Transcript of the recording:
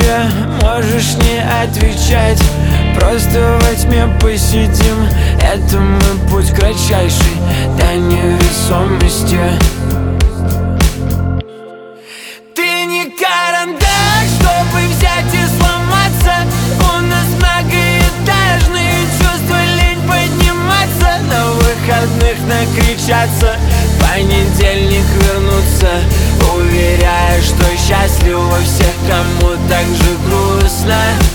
тебе можешь не отвечать. Просто во тьме посидим, это мой путь кратчайший до невесомости. Ты не карандаш, чтобы взять и сломаться. У нас многоэтажные чувства, лень подниматься. На выходных накричаться, в понедельник вернуться, уверяя, что счастливы всех, кому так же грустно.